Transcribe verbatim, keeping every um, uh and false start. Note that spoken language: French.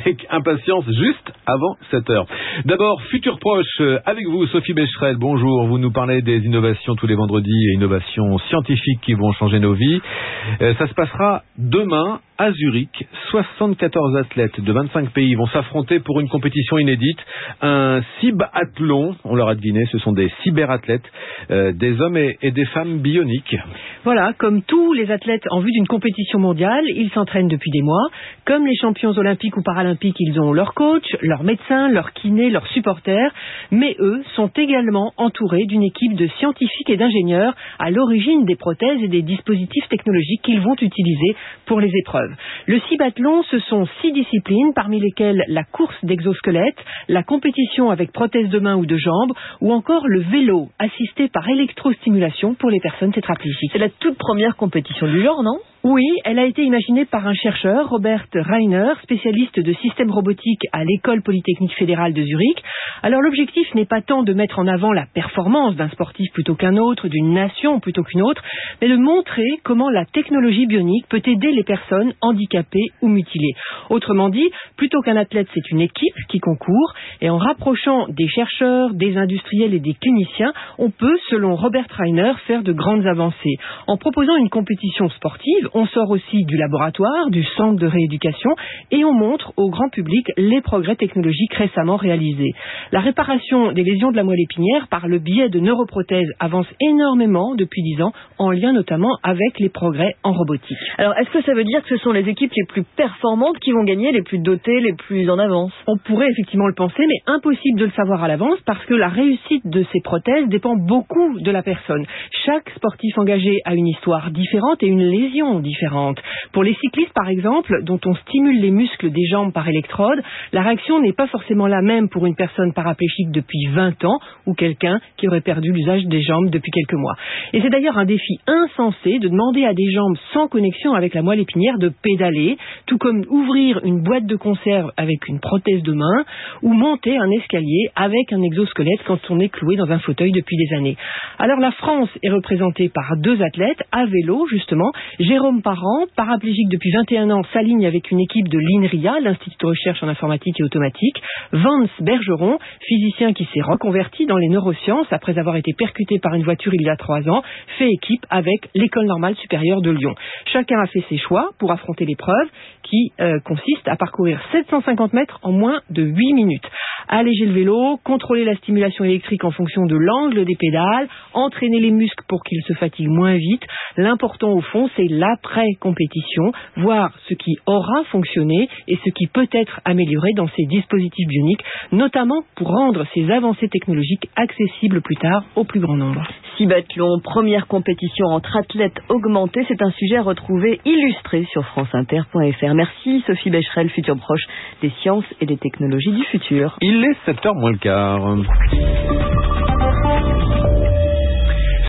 avec impatience juste avant sept heures. D'abord, Futur Proche, avec vous, Sophie Becherel, bonjour. Vous nous parlez des innovations tous les vendredis, et innovations scientifiques qui vont changer nos vies. Euh, ça se passera demain à Zurich. soixante-quatorze athlètes de vingt-cinq pays vont s'affronter pour une compétition inédite, un cibathlon. On l'aura deviné, ce sont des cyberathlètes, euh, des hommes et, et des femmes bioniques. Voilà, comme tous les athlètes en vue d'une compétition mondiale, ils s'entraînent depuis des mois. Comme les champions olympiques ou paralympiques, ils ont leur coach, leur médecin, leur kiné, leurs supporters. Mais eux sont également entourés d'une équipe de scientifiques et d'ingénieurs à l'origine des prothèses et des dispositifs technologiques qu'ils vont utiliser pour les épreuves. Le cibathlon, ce sont six disciplines, parmi lesquelles la course d'exosquelette, la compétition avec prothèses de main ou de jambes, ou encore le vélo, assisté par électrostimulation pour les personnes tétraplégiques. C'est la toute première compétition du genre, non ? Oui, elle a été imaginée par un chercheur, Robert Reiner, spécialiste de systèmes robotiques à l'École Polytechnique Fédérale de Zurich. Alors l'objectif n'est pas tant de mettre en avant la performance d'un sportif plutôt qu'un autre, d'une nation plutôt qu'une autre, mais de montrer comment la technologie bionique peut aider les personnes handicapées ou mutilées. Autrement dit, plutôt qu'un athlète, c'est une équipe qui concourt, et en rapprochant des chercheurs, des industriels et des cliniciens, on peut, selon Robert Reiner, faire de grandes avancées. En proposant une compétition sportive, on sort aussi du laboratoire, du centre de rééducation, et on montre au grand public les progrès technologiques récemment réalisés. La réparation des lésions de la moelle épinière par le biais de neuroprothèses avance énormément depuis dix ans, en lien notamment avec les progrès en robotique. Alors, est-ce que ça veut dire que ce sont les équipes les plus performantes qui vont gagner, les plus dotées, les plus en avance ? On pourrait effectivement le penser, mais impossible de le savoir à l'avance parce que la réussite de ces prothèses dépend beaucoup de la personne. Chaque sportif engagé a une histoire différente et une lésion différente. Pour les cyclistes, par exemple, dont on stimule les muscles des jambes par électrode, la réaction n'est pas forcément la même pour une personne paraplégique depuis vingt ans ou quelqu'un qui aurait perdu l'usage des jambes depuis quelques mois. Et c'est d'ailleurs un défi insensé de demander à des jambes sans connexion avec la moelle épinière de pédaler, tout comme ouvrir une boîte de conserve avec une prothèse de main ou monter un escalier avec un exosquelette quand on est cloué dans un fauteuil depuis des années. Alors la France est représentée par deux athlètes à vélo, justement. Jérôme Parent, paraplégique depuis vingt et un ans, s'aligne avec une équipe de l'INRIA, l'Institut de recherche en informatique et automatique. Vance Bergeron, physicien qui s'est reconverti dans les neurosciences après avoir été percuté par une voiture il y a trois ans, fait équipe avec l'École normale supérieure de Lyon. Chacun a fait ses choix pour affronter l'épreuve qui euh, consiste à parcourir sept cent cinquante mètres en moins de huit minutes. Alléger le vélo, contrôler la stimulation électrique en fonction de l'angle des pédales, entraîner les muscles pour qu'ils se fatiguent moins vite. L'important au fond, c'est l'après-compétition, voir ce qui aura fonctionné et ce qui peut être amélioré dans ces dispositifs bioniques, notamment pour rendre ces avancées technologiques accessibles plus tard au plus grand nombre. Cibathlon, première compétition entre athlètes augmentés, c'est un sujet à retrouver illustré sur franceinter point f r. Merci Sophie Becherel, Futur Proche des sciences et des technologies du futur. Il est sept heures moins le quart.